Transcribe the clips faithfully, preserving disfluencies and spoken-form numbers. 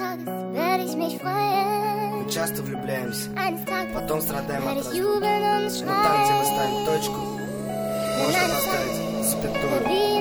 Мы часто влюбляемся, потом страдаем от разлуки. Но там, где мы ставим точку, можно поставить запятую.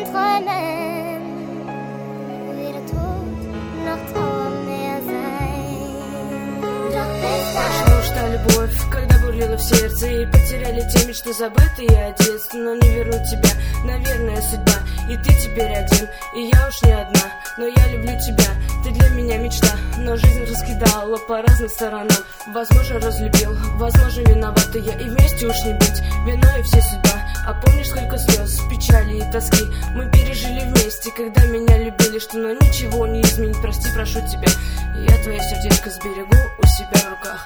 Потому что любовь, когда бурлила в сердце, и потеряли те мечты забытые от детства. Но не вернуть тебя, наверное, судьба. И ты теперь один, и я уж не одна. Но я люблю тебя, ты для меня мечта. Но жизнь раскидала по разным сторонам. Возможно, разлюбил, возможно, виновата я. И вместе уж не быть, виной все судьба. А помнишь, сколько слез, печали и тоски мы пережили вместе, когда меня любили, что но ничего не изменить. Прости, прошу тебя, я твое сердечко сберегу у себя в руках.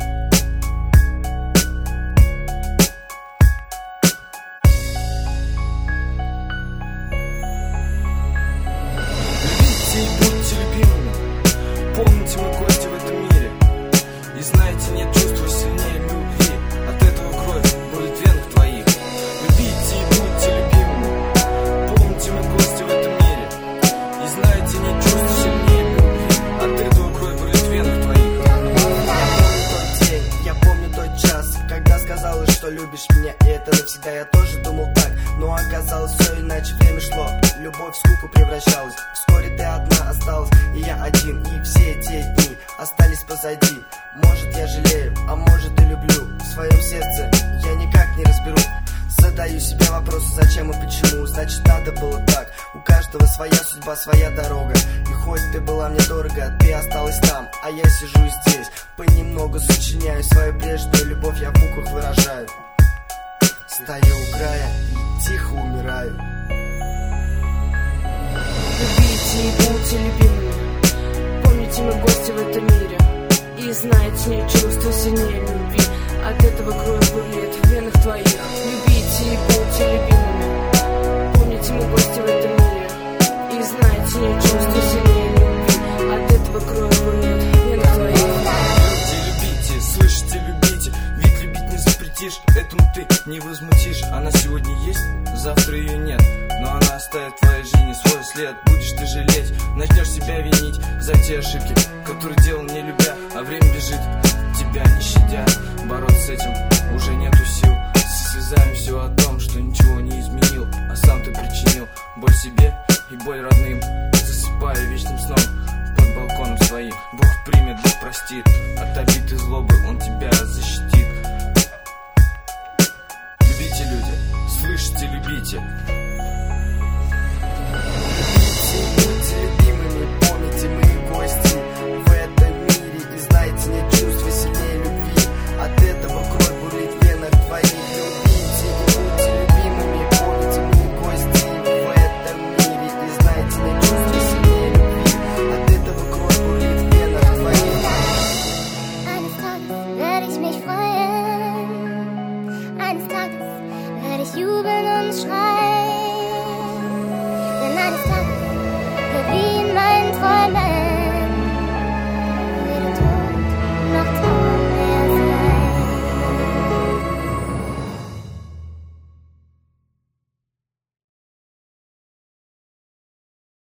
Любите и будьте любимыми. Помните, мы гости в этом мире. И знаете, нет чувства сильнее любви. От этого кровь будет в венах твоих. Любите и будьте любимыми. Помните, мы гости в этом мире. И знаете, нет чувства сильнее любви. От этого кровь будет в венах твоих. Я помню тот час, когда сказала, что любишь меня. И это навсегда, я тоже думал так. Но оказалось все иначе, время шло, любовь в скуку превращалась. Вскоре ты одна осталась, и я один. И все те дни остались позади. Может, я жалею, а может и люблю. В своем сердце я никак не разберу. Задаю себе вопросы, зачем и почему. Значит, надо было так. У каждого своя судьба, своя дорога. И хоть ты была мне дорога, ты осталась там, а я сижу здесь. Понемногу сочиняю свою прежнюю любовь, я в буквах выражаю. Стою у края и тихо умираю. Любите и будьте любимыми. Помните, мы гости в этом мире. И знаете, нет чувства сильнее любви. От этого кровь бурлит в венах твоих. Любите и будьте любимыми. Помните, мы гости в этом мире. И знаете, нет чувства сильнее любви. От этого кровь бурлит в венах твоих. Любите, любите, слышите, любите. Ведь любить не запретишь, этому ты не возмутишь. Она сегодня есть, завтра ее нет. Но она оставит в твоей жизни свой след. Будешь ты жалеть, начнешь себя винить за те ошибки, которые делал не любя. А время бежит, тебя не щадя. Бороться с этим уже нету сил. Со слезами все о том, что ничего не изменил, а сам ты причинил боль себе и боль родным.